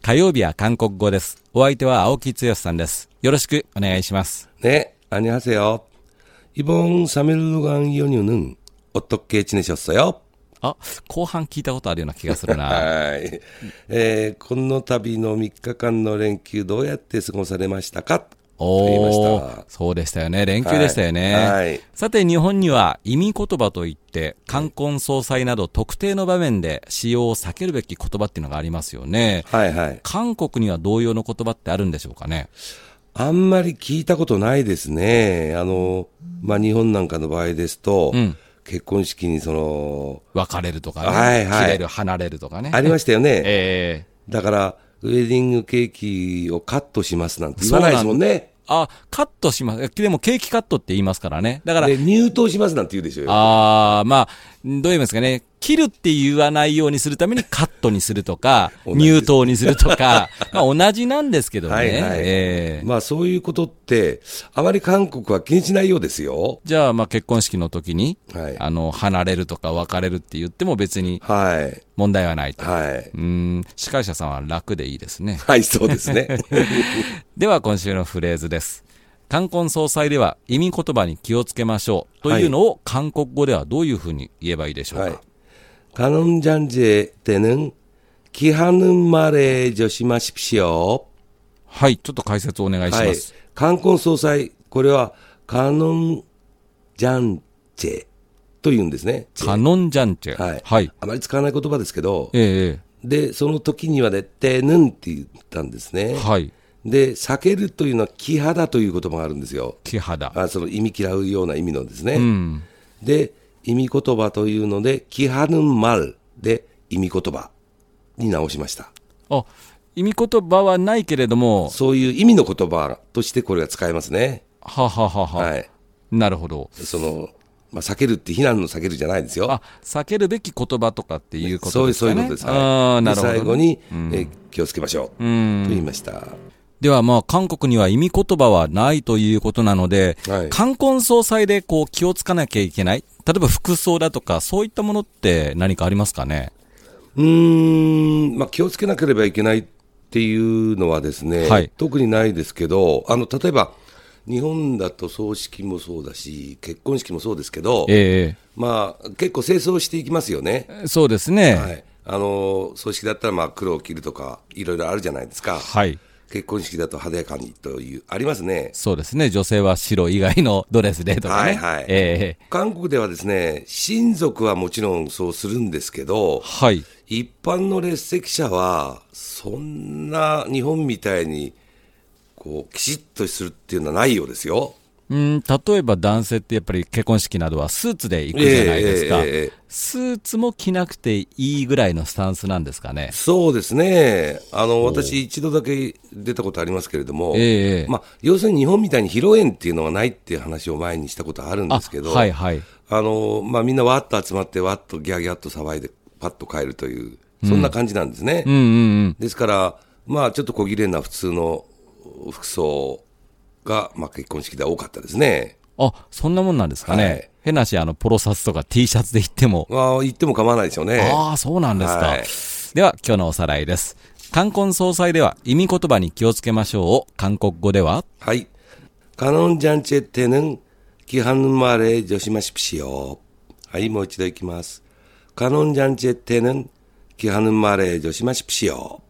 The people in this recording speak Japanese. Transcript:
火曜日は韓国語です。お相手は青木剛さんです。よろしくお願いします。 네, 안녕하세요. 이번 3일간 연휴는 어떻게 지내셨어요? あ、後半聞いたことあるような気がするな。 はい。この度の3日間の連休どうやって過ごされましたかと言いました。 そうでしたよね。連休でしたよね。 はい。 さて日本には意味言葉といって冠婚葬祭など特定の場面で使用を避けるべき言葉っていうのがありますよね。 はいはい。 韓国には同様の言葉ってあるんでしょうかね。 あんまり聞いたことないですね。日本なんかの場合ですと、結婚式に別れるとかね、 はいはい、 切れる、離れるとかね。 ありましたよね。だから、ウェディングケーキをカットしますなんて言わないですもんね。 あ、カットします。でもケーキカットって言いますからね。だから。 入刀しますなんて言うでしょうよ。 まあ、どう言いますかね。切るって言わないようにするためにカットにするとか、入刀にするとか、まあ同じなんですけどね。 はいはい。まあそういうことって、あまり韓国は気にしないようですよ。 じゃあ、まあ結婚式の時に、離れるとか別れるって言っても別に、問題はないと。 はい。 司会者さんは楽でいいですね。 はい、そうですね。 では今週のフレーズです。冠婚葬祭では意味言葉に気をつけましょうというのを韓国語ではどういうふうに言えばいいでしょうか。 간혼잔치 때는 기하는 말에 조심하십시오. はい、ちょっと解説をお願いします。 冠婚葬祭、これは간혼잔치というんですね。 간혼잔치。 はい。あまり使わない言葉ですけど、 で、 その時にはね、때는って言ったんですね。 はい。 で、避けるというのはキハダという言葉があるんですよ。 キハダ。 その意味嫌うような意味のですね。で、意味言葉というので、キハヌンマルで意味言葉に直しました。 意味言葉はないけれども、 そういう意味の言葉としてこれが使えますね。 はい。なるほど。 避けるって非難の避けるじゃないですよ。 避けるべき言葉とかっていうことですかね。 そういうことです。 なるほど。 最後に、気をつけましょうと言いました。 ではまあ韓国には意味言葉はないということなので、冠婚葬祭でこう気をつかなきゃいけない、例えば服装だとかそういったものって何かありますかね。 気をつけなければいけないっていうのはですね、特にないですけど、例えば日本だと葬式もそうだし結婚式もそうですけど、結構清掃していきますよね。 そうですね。 葬式だったら黒を着るとかいろいろあるじゃないですか。結婚式だと派手やかにというありますね。 そうですね。女性は白以外のドレスでとかね。 韓国ではですね、親族はもちろんそうするんですけど、一般の列席者はそんな日本みたいにきちっとするっていうのはないようですよ。 例えば男性ってやっぱり結婚式などはスーツで行くじゃないですか。スーツも着なくていいぐらいのスタンスなんですかね。 そうですね。私一度だけ出たことありますけれども、要するに日本みたいに披露宴っていうのはないっていう話を前にしたことあるんですけど、みんなわっと集まってわっとギャーギャーっと騒いでパッと帰るという、そんな感じなんですね。ですからちょっと小綺麗な普通の服装が、結婚式では多かったですね。 そんなもんなんですかね。変なし、ポロシャツとか T シャツで行っても。 行っても構わないですよね。 そうなんですか。では、今日のおさらいです。冠婚葬祭では意味言葉に気をつけましょうを韓国語では、 간혼잔치 때는 기하는 말에 조심하십시오。もう一度いきます。간혼잔치 때는 기하는 말에 조심하십시오。